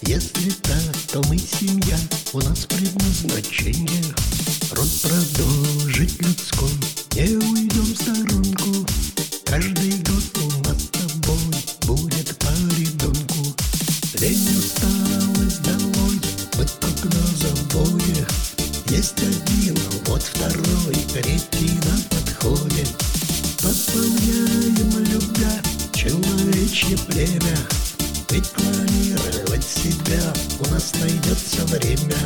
Если так, то мы семья, у нас предназначение род продолжить людской, не уйдем в сторонку. Каждый год у нас с тобой будет по ребенку. Лень, усталость долой, мы как на заводе. Есть один, вот второй, третий на подходе. Пополняем, любя, человечье племя, ведь планировать себя у нас найдется время.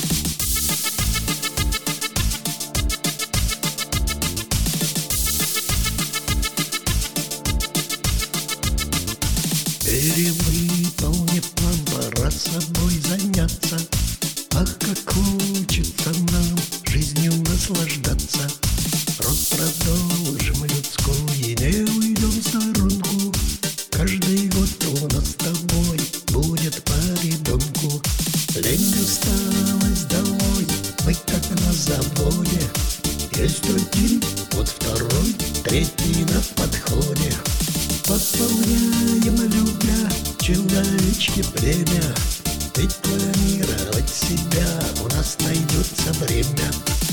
Перевыполнив план, пора собой заняться. Ах, как хочется нам жизнью наслаждаться. Род продолжим людской и не уйдем в сторонку. Каждый год у нас с тобой будет по ребенку. Лень, усталость долой, мы как на заводе. Есть один, вот второй, третий на подходе. Пополняем, любя, человечье племя, ведь планировать себя у нас найдется время.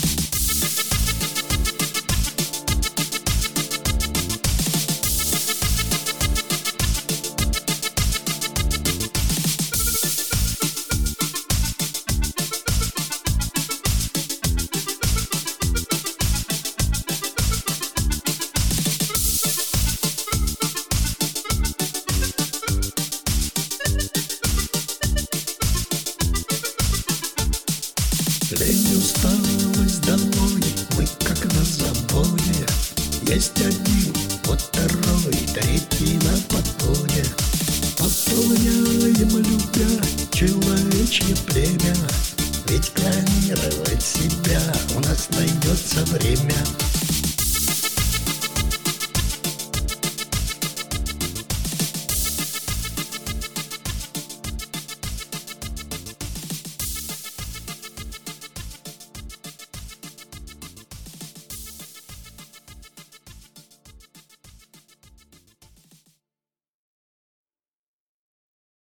Лень, усталость долой, мы как на заводе. Есть один, вот второй, третий на подходе. Пополняем, любя, человечье племя, ведь планировать себя у нас найдется время.